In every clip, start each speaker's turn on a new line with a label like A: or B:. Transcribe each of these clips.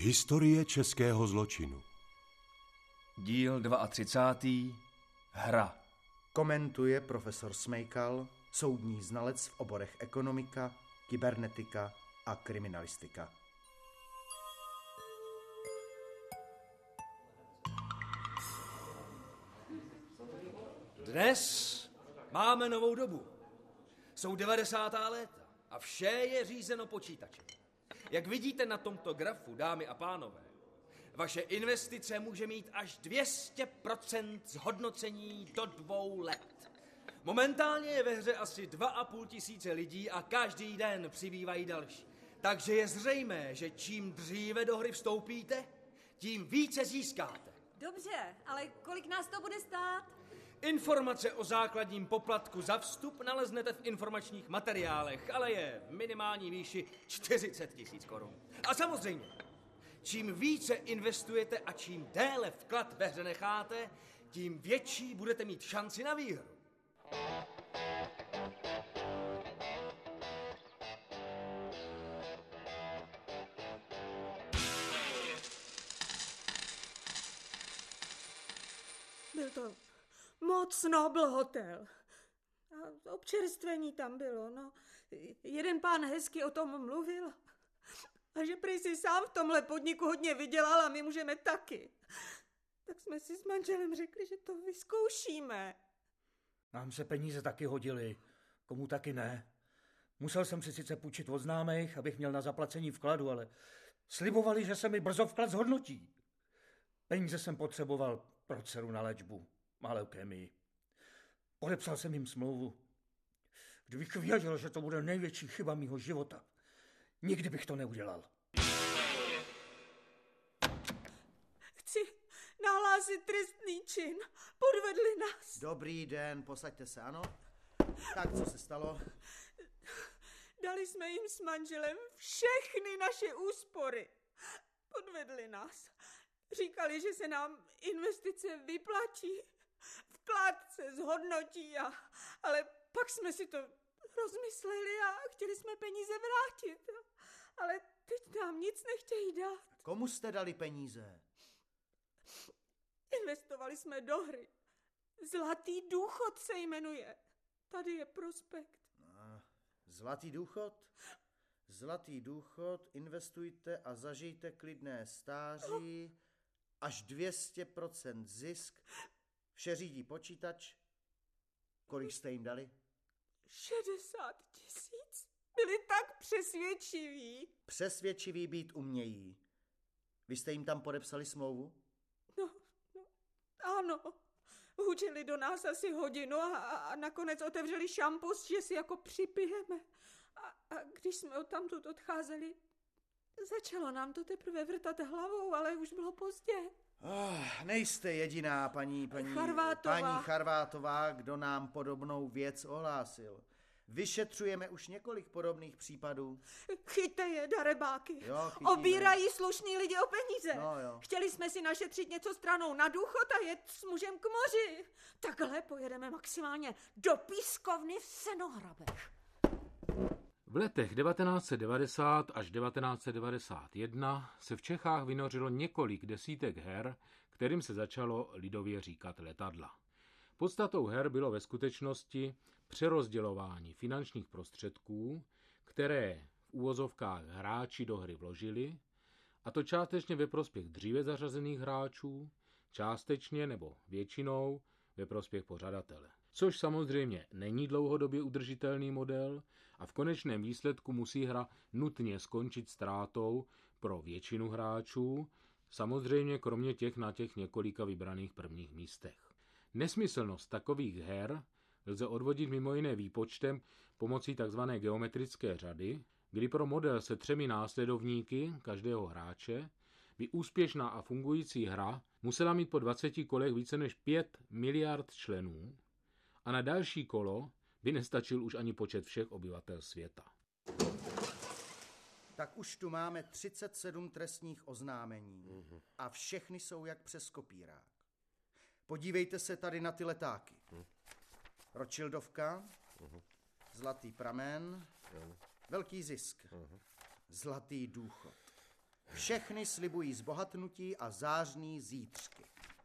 A: Historie českého zločinu.
B: Díl 32. Hra.
C: Komentuje profesor Smejkal, soudní znalec v oborech ekonomika, kybernetika a kriminalistika.
D: Dnes máme novou dobu. Jsou 90. léta a vše je řízeno počítačem. Jak vidíte na tomto grafu, dámy a pánové, vaše investice může mít až 200% zhodnocení do 2 let. Momentálně je ve hře asi 2,5 tisíce lidí a každý den přibývají další. Takže je zřejmé, že čím dříve do hry vstoupíte, tím více získáte.
E: Dobře, ale kolik nás to bude stát?
D: Informace o základním poplatku za vstup naleznete v informačních materiálech, ale je v minimální výši 40 000 korun. A samozřejmě, čím více investujete a čím déle vklad ve hře necháte, tím větší budete mít šanci na výhru.
F: Byl to moc nobl hotel. A občerstvení tam bylo, no. Jeden pán hezky o tom mluvil. A že prý si sám v tomhle podniku hodně vydělal a my můžeme taky. Tak jsme si s manželem řekli, že to vyzkoušíme.
G: Nám se peníze taky hodily, komu taky ne. Musel jsem si sice půjčit od známých, abych měl na zaplacení vkladu, ale slibovali, že se mi brzo vklad zhodnotí. Peníze jsem potřeboval pro dceru na léčbu, má leukémii. Podepsal jsem jim smlouvu. Kdybych věděl, že to bude největší chyba mýho života, nikdy bych to neudělal.
F: Chci nahlásit trestný čin. Podvedli nás.
C: Dobrý den, posaďte se, ano? Tak, co se stalo?
F: Dali jsme jim s manželem všechny naše úspory. Podvedli nás. Říkali, že se nám investice vyplatí, vklad se zhodnotí, ale pak jsme si to rozmysleli a chtěli jsme peníze vrátit. Ale teď nám nic nechtějí dát.
C: Komu jste dali peníze?
F: Investovali jsme do hry. Zlatý důchod se jmenuje. Tady je prospekt.
C: Zlatý důchod? Zlatý důchod, investujte a zažijte klidné stáří, až 200% zisk, vše řídí počítač. Kolik jste jim dali?
F: 60 000. Byli tak přesvědčiví.
C: Přesvědčiví být umějí. Vy jste jim tam podepsali smlouvu?
F: No, ano. Hučili do nás asi hodinu a nakonec otevřeli šampus, že si jako připijeme. A když jsme odtamtud odcházeli, začalo nám to teprve vrtat hlavou, ale už bylo pozdě.
C: Nejste jediná, paní Charvátová, kdo nám podobnou věc ohlásil. Vyšetřujeme už několik podobných případů.
F: Chyťte je, darebáky.
C: Jo,
F: obírají slušní lidi o peníze.
C: No, jo.
F: Chtěli jsme si našetřit něco stranou na důchod a jet s mužem k moři. Takhle pojedeme maximálně do pískovny v Senohrabech.
H: V letech 1990 až 1991 se v Čechách vynořilo několik desítek her, kterým se začalo lidově říkat letadla. Podstatou her bylo ve skutečnosti přerozdělování finančních prostředků, které v uvozovkách hráči do hry vložili, a to částečně ve prospěch dříve zařazených hráčů, částečně nebo většinou ve prospěch pořadatele. Což samozřejmě není dlouhodobě udržitelný model a v konečném výsledku musí hra nutně skončit ztrátou pro většinu hráčů, samozřejmě kromě těch na těch několika vybraných prvních místech. Nesmyslnost takových her lze odvodit mimo jiné výpočtem pomocí tzv. Geometrické řady, kdy pro model se 3 následovníky každého hráče by úspěšná a fungující hra musela mít po 20 kolech více než 5 miliard členů a na další kolo by nestačil už ani počet všech obyvatel světa.
C: Tak už tu máme 37 trestních oznámení a všechny jsou jak přes kopírák. Podívejte se tady na ty letáky. Rothschildovka, Zlatý pramen, Velký zisk, Zlatý důchod. Všechny slibují zbohatnutí a zářný zítřky.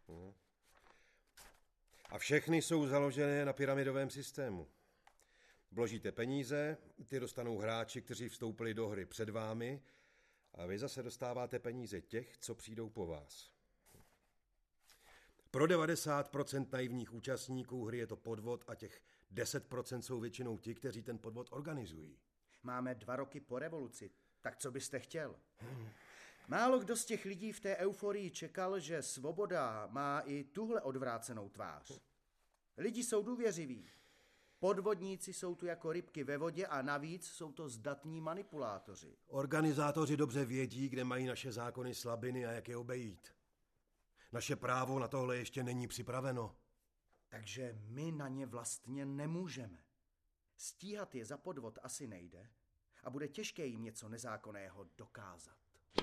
I: A všechny jsou založené na pyramidovém systému. Vložíte peníze, ty dostanou hráči, kteří vstoupili do hry před vámi, a vy zase dostáváte peníze těch, co přijdou po vás. Pro 90% naivních účastníků hry je to podvod a těch 10% jsou většinou ti, kteří ten podvod organizují.
C: Máme 2 roky po revoluci, tak co byste chtěl? Málo kdo z těch lidí v té euforii čekal, že svoboda má i tuhle odvrácenou tvář. Lidi jsou důvěřiví. Podvodníci jsou tu jako rybky ve vodě a navíc jsou to zdatní manipulátoři.
I: Organizátoři dobře vědí, kde mají naše zákony slabiny a jak je obejít. Naše právo na tohle ještě není připraveno.
C: Takže my na ně vlastně nemůžeme. Stíhat je za podvod asi nejde a bude těžké jim něco nezákonného dokázat.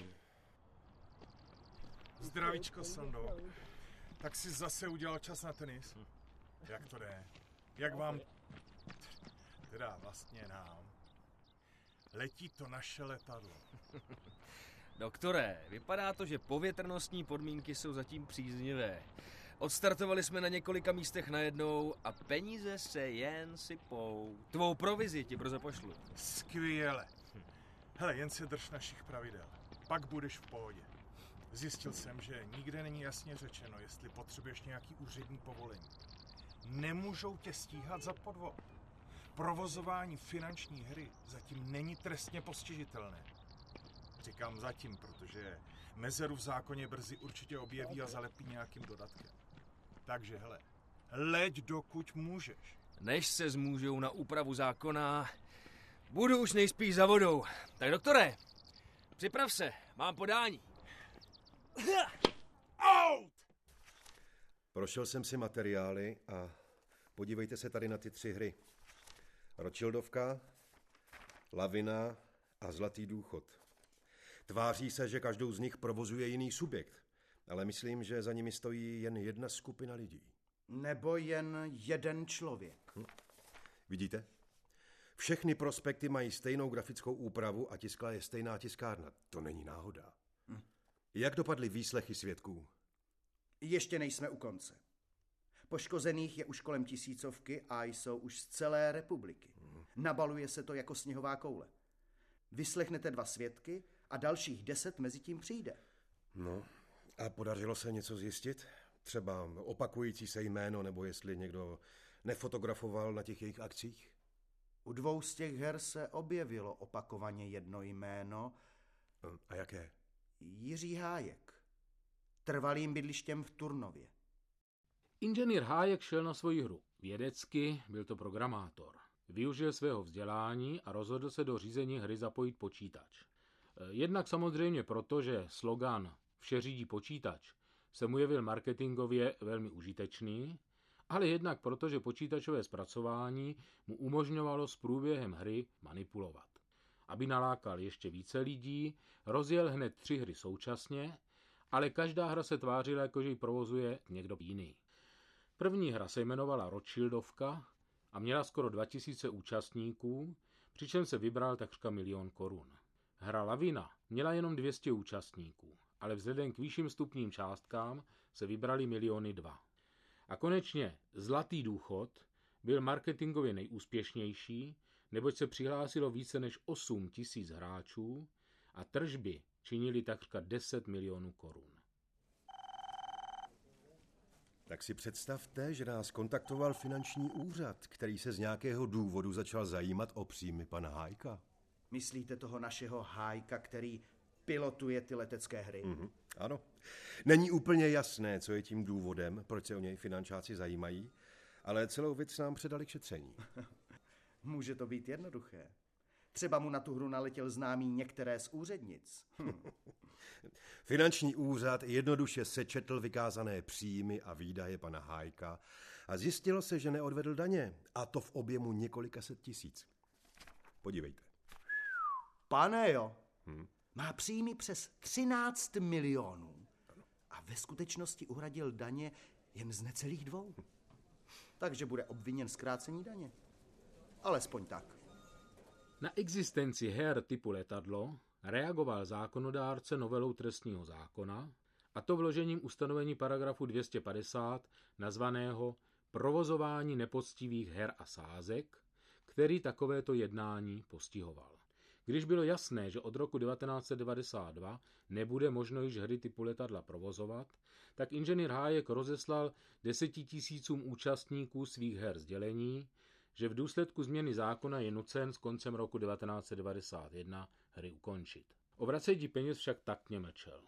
J: Zdravíčko, Sando. Tak jsi zase udělal čas na tenis? Jak to jde? Jak vám... Teda vlastně nám. Letí to naše letadlo.
D: Doktore, vypadá to, že povětrnostní podmínky jsou zatím příznivé. Odstartovali jsme na několika místech najednou a peníze se jen sypou. Tvou provizi ti brzo pošlu.
J: Skvěle. Hele, jen se drž našich pravidel. Pak budeš v pohodě. Zjistil jsem, že nikde není jasně řečeno, jestli potřebuješ nějaký úřední povolení. Nemůžou tě stíhat za podvod. Provozování finanční hry zatím není trestně postižitelné. Říkám zatím, protože mezeru v zákoně brzy určitě objeví a zalepí nějakým dodatkem. Takže hele, leď dokud můžeš.
D: Než se zmůžou na úpravu zákona, budu už nejspíš za vodou. Tak doktore, připrav se, mám podání.
J: Out!
I: Prošel jsem si materiály a podívejte se tady na ty 3 hry. Rothschildovka, Lavina a Zlatý důchod. Tváří se, že každou z nich provozuje jiný subjekt, ale myslím, že za nimi stojí jen jedna skupina lidí.
C: Nebo jen jeden člověk.
I: Vidíte? Všechny prospekty mají stejnou grafickou úpravu a tiskla je stejná tiskárna. To není náhoda. Jak dopadly výslechy svědků?
C: Ještě nejsme u konce. Poškozených je už kolem 1000 a jsou už z celé republiky. Nabaluje se to jako sněhová koule. Vyslechnete 2 svědky a dalších 10 mezi tím přijde.
I: No, a podařilo se něco zjistit? Třeba opakující se jméno, nebo jestli někdo nefotografoval na těch jejich akcích?
C: U 2 z těch her se objevilo opakovaně jedno jméno.
I: A jaké?
C: Jiří Hájek. Trvalým bydlištěm v Turnově.
H: Inženýr Hájek šel na svoji hru. Vědecky byl to programátor. Využil svého vzdělání a rozhodl se do řízení hry zapojit počítač. Jednak samozřejmě proto, že slogan Vše řídí počítač se mu jevil marketingově velmi užitečný, ale jednak proto, že počítačové zpracování mu umožňovalo s průběhem hry manipulovat. Aby nalákal ještě více lidí, rozjel hned 3 hry současně, ale každá hra se tvářila, jako že ji provozuje někdo jiný. První hra se jmenovala Rothschildovka a měla skoro 2000 účastníků, přičemž se vybral takřka 1 000 000 korun. Hra Lavina měla jenom 200 účastníků, ale vzhledem k vyšším vstupním částkám se vybrali 2 miliony. A konečně Zlatý důchod byl marketingově nejúspěšnější, neboť se přihlásilo více než 8 000 hráčů a tržby činily takřka 10 milionů korun.
I: Tak si představte, že nás kontaktoval finanční úřad, který se z nějakého důvodu začal zajímat o příjmy pana Hájka.
C: Myslíte toho našeho Hájka, který pilotuje ty letecké hry?
I: Ano. Není úplně jasné, co je tím důvodem, proč se o něj finančáci zajímají, ale celou věc nám předali k šetření.
C: Může to být jednoduché. Třeba mu na tu hru naletěl známý některé z úřednic.
I: Finanční úřad jednoduše sečetl vykázané příjmy a výdaje pana Hájka a zjistilo se, že neodvedl daně, a to v objemu několika set tisíc. Podívejte.
C: Pane jo, má příjmy přes 13 milionů a ve skutečnosti uhradil daně jen z necelých 2. Takže bude obviněn z krácení daně. Alespoň tak.
H: Na existenci her typu letadlo reagoval zákonodárce novelou trestního zákona, a to vložením ustanovení paragrafu 250 nazvaného provozování nepoctivých her a sázek, který takovéto jednání postihoval. Když bylo jasné, že od roku 1992 nebude možno již hry typu letadla provozovat, tak inženýr Hájek rozeslal 10 000 účastníků svých her sdělení, že v důsledku změny zákona je nucen s koncem roku 1991 hry ukončit. O vracení peněz však taktně mlčel.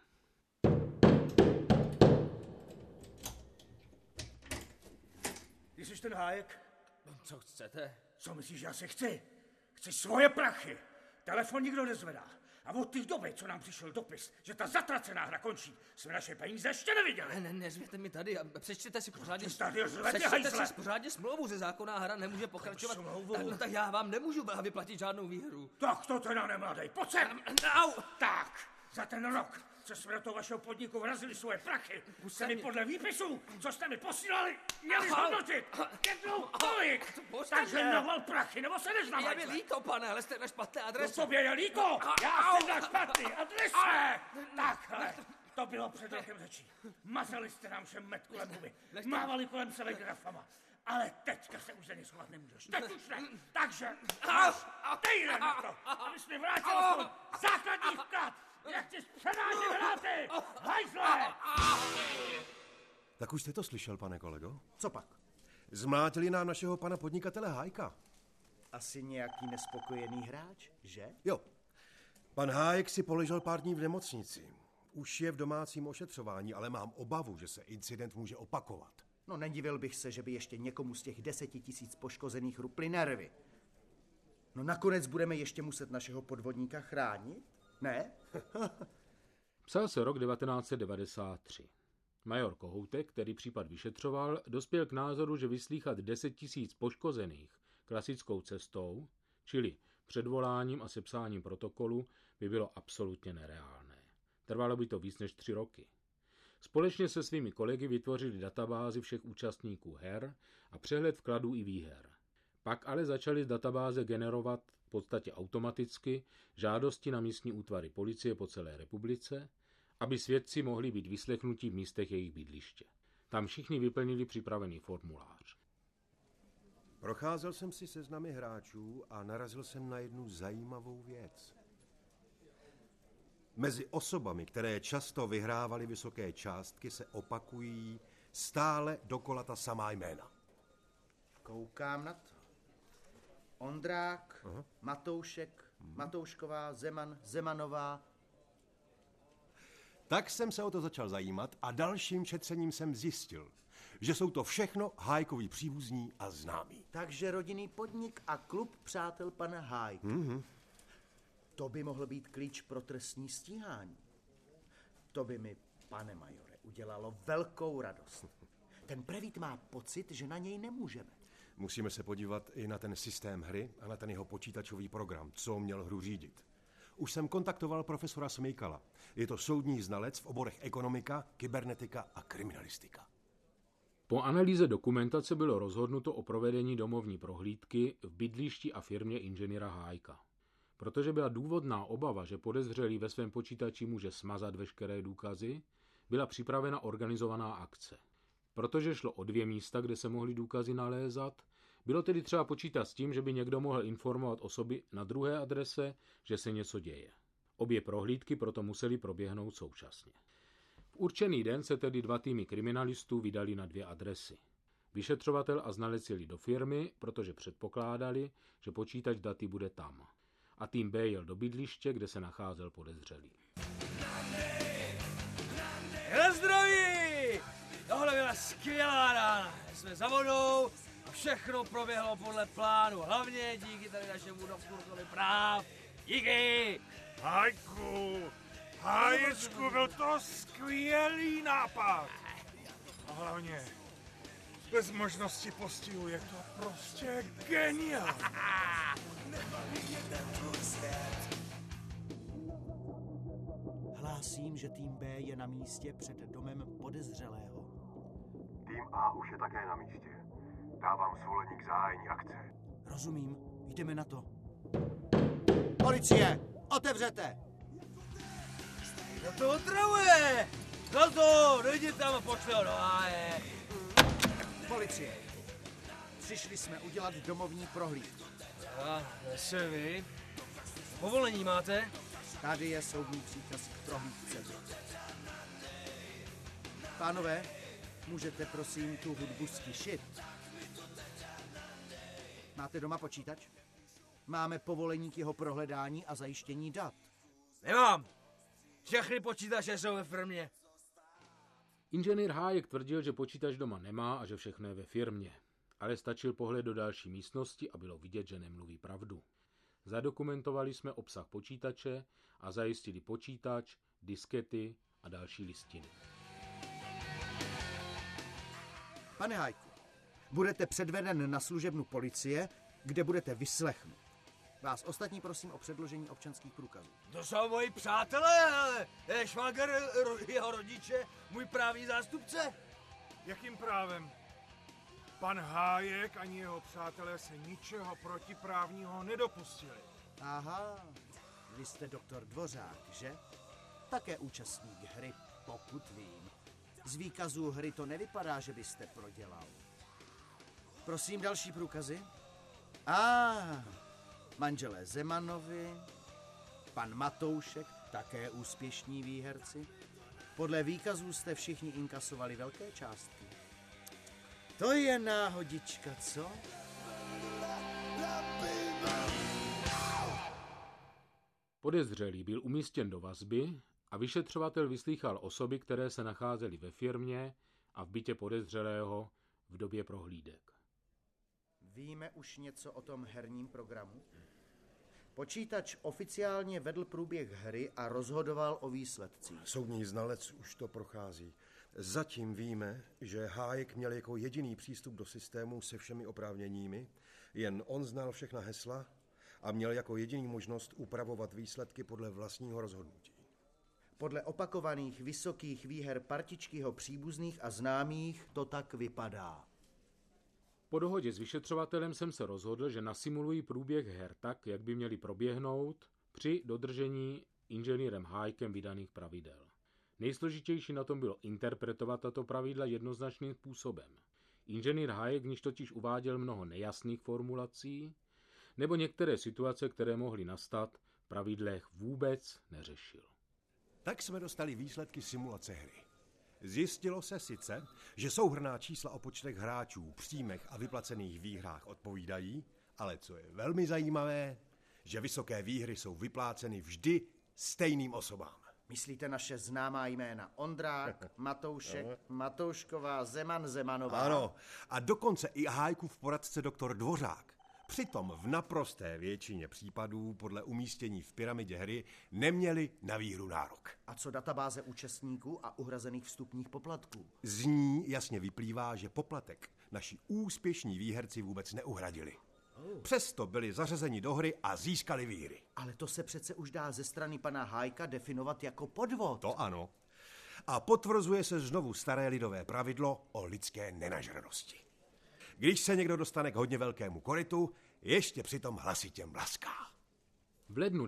G: Ty jsi ten Hájek?
D: Co chcete?
G: Co myslíš, že já si chci? Chci svoje prachy. Telefon nikdo nezvedá. A od té doby, co nám přišel dopis, že ta zatracená hra končí, jsme naše peníze ještě neviděli.
D: Nezvěte mi tady a přečtěte si pořádně...
G: Přečtěte
D: si pořádně smlouvu, že zákonná hra nemůže pokračovat. Tak já vám nemůžu vyplatit žádnou výhru.
G: Tak to teda nemladej, pojď sem. Tak, za ten rok, co jsme do toho vašeho podniku vrazili svoje prachy, jste mi podle výpisů, co jste mi posílali, měli zhodnotit. Jednou kolik. Takže naval prachy, nebo se neznám.
D: Je mi líto, pane, ale jste na špatné adrese.
G: No tobě je líto, já jsem na špatný adrese. Takhle, to bylo před rokem řečí. Mazali jste nám všem med kolem huby, mávali kolem sebe grafama. Ale teďka se už za ně schovat nemůžeš. Teď už ne. Takže týden na to, abys mi vrátil aspoň základní vklad. Jak ti předážím hráty! Hajzle!
I: Tak už jste to slyšel, pane kolego?
C: Co pak?
I: Zmlátili nám našeho pana podnikatele Hájka.
C: Asi nějaký nespokojený hráč, že?
I: Jo. Pan Hájek si poležel pár dní v nemocnici. Už je v domácím ošetřování, ale mám obavu, že se incident může opakovat.
C: No nedivil bych se, že by ještě někomu z těch 10 000 poškozených ruply nervy. No nakonec budeme ještě muset našeho podvodníka chránit? Ne?
H: Psal se rok 1993. Major Kohoutek, který případ vyšetřoval, dospěl k názoru, že vyslýchat 10 000 poškozených klasickou cestou, čili předvoláním a sepsáním protokolu, by bylo absolutně nereálné. Trvalo by to víc než 3 roky. Společně se svými kolegy vytvořili databázi všech účastníků her a přehled vkladů i výher. Pak ale začali z databáze generovat v podstatě automaticky žádosti na místní útvary policie po celé republice, aby svědci mohli být vyslechnuti v místech jejich bydliště. Tam všichni vyplnili připravený formulář.
I: Procházel jsem si seznamy hráčů a narazil jsem na jednu zajímavou věc. Mezi osobami, které často vyhrávaly vysoké částky, se opakují stále dokola ta samá jména.
C: Koukám na to. Ondrák, Matoušek, Matoušková, Zeman, Zemanová.
I: Tak jsem se o to začal zajímat a dalším šetřením jsem zjistil, že jsou to všechno Hájkovi příbuzní a známí.
C: Takže rodinný podnik a klub přátel pana Hájka. To by mohl být klíč pro trestní stíhání. To by mi, pane majore, udělalo velkou radost. Ten Prevít má pocit, že na něj nemůžeme.
I: Musíme se podívat i na ten systém hry a na ten jeho počítačový program, co měl hru řídit. Už jsem kontaktoval profesora Smejkala. Je to soudní znalec v oborech ekonomika, kybernetika a kriminalistika.
H: Po analýze dokumentace bylo rozhodnuto o provedení domovní prohlídky v bydlišti a firmě inženýra Hájka. Protože byla důvodná obava, že podezřelý ve svém počítači může smazat veškeré důkazy, byla připravena organizovaná akce. Protože šlo o 2 místa, kde se mohly důkazy nalézat, bylo tedy třeba počítat s tím, že by někdo mohl informovat osoby na druhé adrese, že se něco děje. Obě prohlídky proto musely proběhnout současně. V určený den se tedy 2 týmy kriminalistů vydali na 2 adresy. Vyšetřovatel a znalec jeli do firmy, protože předpokládali, že počítač daty bude tam. A tým B jel do bydliště, kde se nacházel podezřelý.
D: Hele zdraví! Tohle byla skvělá rána. Jsme za vodou a všechno proběhlo podle plánu. Hlavně díky tady našemu doktorkovi práv. Díky!
J: Háječku, byl to skvělý nápad. A hlavně, bez možnosti postihu je to prostě geniální.
C: Hlásím, že tým B je na místě před domem podezřelého.
I: Tým A už je také na místě. Dávám svolení k zahájení akce.
C: Rozumím, jdeme na to. Policie, otevřete!
D: No to otravuje! Zlato, dojdi tam a pošli ho do háje.
C: Policie. Přišli jsme udělat domovní prohlídku.
D: A se vy? Povolení máte?
C: Tady je soudní příkaz k prohlídce. Pánové, můžete prosím tu hudbu ztišit? Máte doma počítač? Máme povolení k jeho prohledání a zajištění dat.
D: Nemám. Všechny počítače jsou ve firmě.
H: Inženýr Hájek tvrdil, že počítač doma nemá a že všechno je ve firmě. Ale stačil pohled do další místnosti a bylo vidět, že nemluví pravdu. Zadokumentovali jsme obsah počítače a zajistili počítač, diskety a další listiny.
C: Pane Hájku, budete předveden na služebnu policie, kde budete vyslechnut. Vás ostatní prosím o předložení občanských průkazů.
D: To jsou moji přátelé, ale švagr, jeho rodiče, můj právní zástupce.
J: Jakým právem? Pan Hájek ani jeho přátelé se ničeho protiprávního nedopustili.
C: Aha, vy jste doktor Dvořák, že? Také účastník hry, pokud vím. Z výkazů hry to nevypadá, že byste prodělal. Prosím, další průkazy. Manželé Zemanovi, pan Matoušek, také úspěšní výherci. Podle výkazů jste všichni inkasovali velké částky. To je náhodička, co?
H: Podezřelý byl umístěn do vazby a vyšetřovatel vyslýchal osoby, které se nacházely ve firmě a v bytě podezřelého v době prohlídek.
C: Víme už něco o tom herním programu? Počítač oficiálně vedl průběh hry a rozhodoval o výsledcích.
I: Soudní znalec už to prochází. Zatím víme, že Hájek měl jako jediný přístup do systému se všemi oprávněními, jen on znal všechna hesla a měl jako jediný možnost upravovat výsledky podle vlastního rozhodnutí.
C: Podle opakovaných vysokých výher partičkyho příbuzných a známých to tak vypadá.
H: Po dohodě s vyšetřovatelem jsem se rozhodl, že nasimuluji průběh her tak, jak by měly proběhnout při dodržení inženýrem Hájkem vydaných pravidel. Nejsložitější na tom bylo interpretovat tato pravidla jednoznačným způsobem. Inženýr Hájek v níž totiž uváděl mnoho nejasných formulací, nebo některé situace, které mohly nastat, v pravidlech vůbec neřešil.
I: Tak jsme dostali výsledky simulace hry. Zjistilo se sice, že souhrnná čísla o počtech hráčů, příjmech a vyplacených výhrách odpovídají, ale co je velmi zajímavé, že vysoké výhry jsou vypláceny vždy stejným osobám.
C: Myslíte naše známá jména Ondrák, Matoušek, Matoušková, Zeman, Zemanová?
I: Ano, a dokonce i Hájkův poradce doktor Dvořák. Přitom v naprosté většině případů podle umístění v pyramidě hry neměli na výhru nárok.
C: A co databáze účastníků a uhrazených vstupních poplatků?
I: Z ní jasně vyplývá, že poplatek naši úspěšní výherci vůbec neuhradili. Přesto byli zařazeni do hry a získali výhry.
C: Ale to se přece už dá ze strany pana Hájka definovat jako podvod.
I: To ano. A potvrzuje se znovu staré lidové pravidlo o lidské nenažranosti. Když se někdo dostane k hodně velkému korytu, ještě přitom hlasitě mlaská.
H: V lednu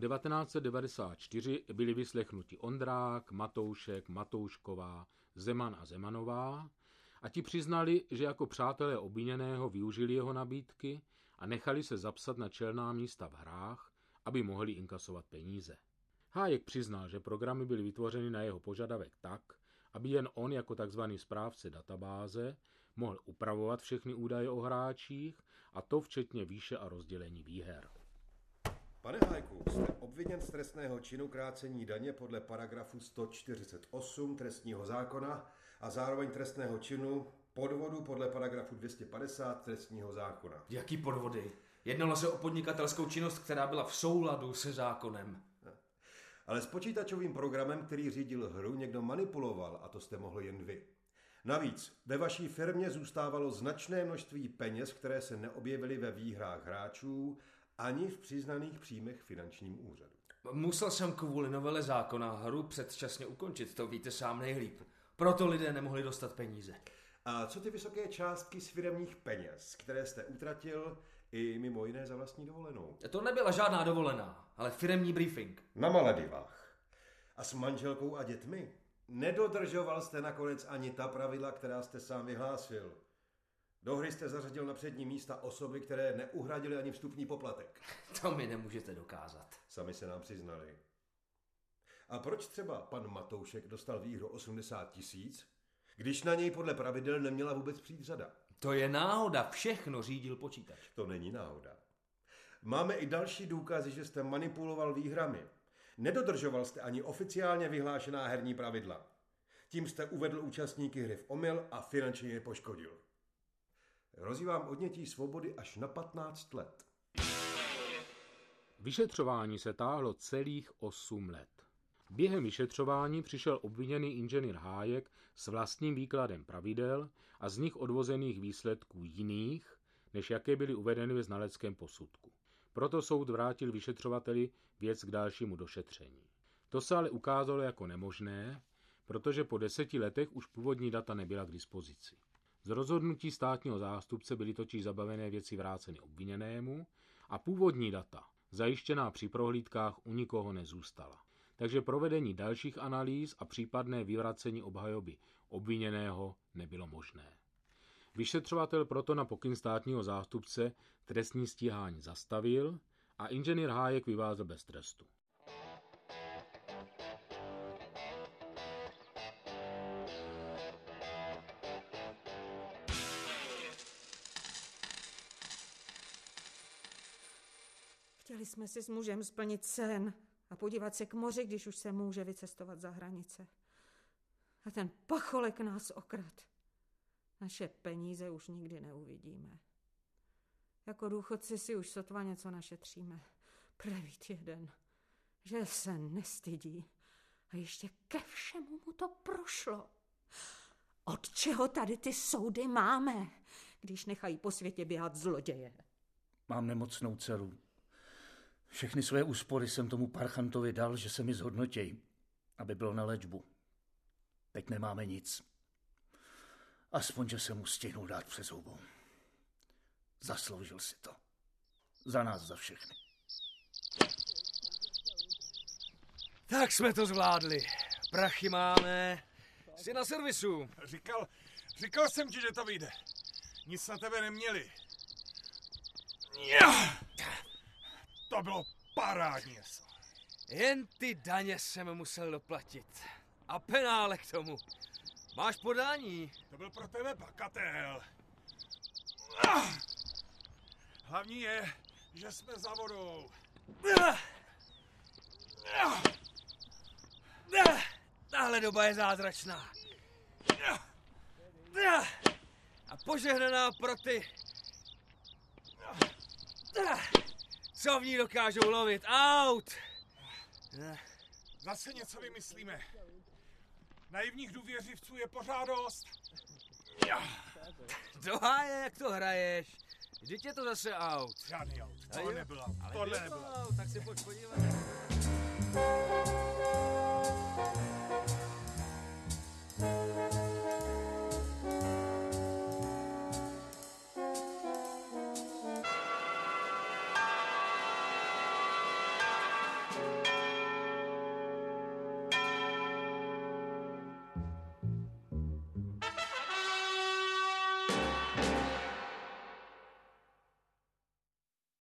H: 1994 byli vyslechnuti Ondrák, Matoušek, Matoušková, Zeman a Zemanová a ti přiznali, že jako přátelé obviněného využili jeho nabídky a nechali se zapsat na čelná místa v hrách, aby mohli inkasovat peníze. Hájek přiznal, že programy byly vytvořeny na jeho požadavek tak, aby jen on jako tzv. Správce databáze mohl upravovat všechny údaje o hráčích, a to včetně výše a rozdělení výher.
I: Pane Hájku, jste obviněn z trestného činu krácení daně podle paragrafu 148 trestního zákona a zároveň trestného činu podvodu podle paragrafu 250 trestního zákona.
D: Jaký podvody? Jednalo se o podnikatelskou činnost, která byla v souladu se zákonem.
I: Ale s počítačovým programem, který řídil hru, někdo manipuloval a to jste mohli jen vy. Navíc ve vaší firmě zůstávalo značné množství peněz, které se neobjevily ve výhrách hráčů ani v přiznaných příjmech finančním úřadu.
D: Musel jsem kvůli novele zákona hru předčasně ukončit, to víte sám nejlíp. Proto lidé nemohli dostat peníze.
I: A co ty vysoké částky z firemních peněz, které jste utratil i mimo jiné za vlastní dovolenou?
D: To nebyla žádná dovolená, ale firemní briefing.
I: Na Maledivách. A s manželkou a dětmi? Nedodržoval jste nakonec ani ta pravidla, která jste sám vyhlásil. Do hry jste zařadil na přední místa osoby, které neuhradily ani vstupní poplatek.
D: To mi nemůžete dokázat.
I: Sami se nám přiznali. A proč třeba pan Matoušek dostal výhru 80 000, když na něj podle pravidel neměla vůbec přijít řada?
D: To je náhoda, všechno řídil počítač.
I: To není náhoda. Máme i další důkazy, že jste manipuloval výhrami. Nedodržoval jste ani oficiálně vyhlášená herní pravidla. Tím jste uvedl účastníky hry v omyl a finančně je poškodil. Hrozí vám odnětí svobody až na 15 let.
H: Vyšetřování se táhlo celých 8 let. Během vyšetřování přišel obviněný inženýr Hájek s vlastním výkladem pravidel a z nich odvozených výsledků jiných, než jaké byly uvedeny ve znaleckém posudku. Proto soud vrátil vyšetřovateli věc k dalšímu došetření. To se ale ukázalo jako nemožné, protože po 10 letech už původní data nebyla k dispozici. Z rozhodnutí státního zástupce byly totiž zabavené věci vráceny obviněnému a původní data, zajištěná při prohlídkách, u nikoho nezůstala. Takže provedení dalších analýz a případné vyvracení obhajoby obviněného nebylo možné. Vyšetřovatel proto na pokyn státního zástupce trestní stíhání zastavil a inženýr Hájek vyvázl bez trestu.
F: Chtěli jsme si s mužem splnit sen a podívat se k moři, když už se může vycestovat za hranice. A ten pacholek nás okrad. Naše peníze už nikdy neuvidíme. Jako důchodci si už sotva něco našetříme. Pravit jeden, že se nestydí. A ještě ke všemu mu to prošlo. Od čeho tady ty soudy máme, když nechají po světě běhat zloděje?
G: Mám nemocnou dceru. Všechny své úspory jsem tomu parchantovi dal, že se mi zhodnotěj, aby bylo na léčbu. Teď nemáme nic. Aspoň, že se mu stihnul dát přes hubu. Zasloužil si to. Za nás, za všechny.
D: Tak jsme to zvládli. Prachy máme. Jsi na servisu.
J: Říkal jsem ti, že to vyjde. Nic na tebe neměli. To bylo parádní.
D: Jen ty daně jsem musel doplatit. A penále k tomu. Máš podání?
J: To byl pro tebe bakatel. Hlavní je, že jsme za vodou.
D: Tahle doba je zázračná. A požehnaná pro ty, co v ní dokážou lovit. Out!
J: Zase něco vymyslíme. Naivních důvěřivců je pořád dost.
D: Do háje, jak to hraješ. Vždyť je to zase out.
J: Žádný out. Tohle nebylo. Tohle nebylo.
D: Tak si pojď podívat.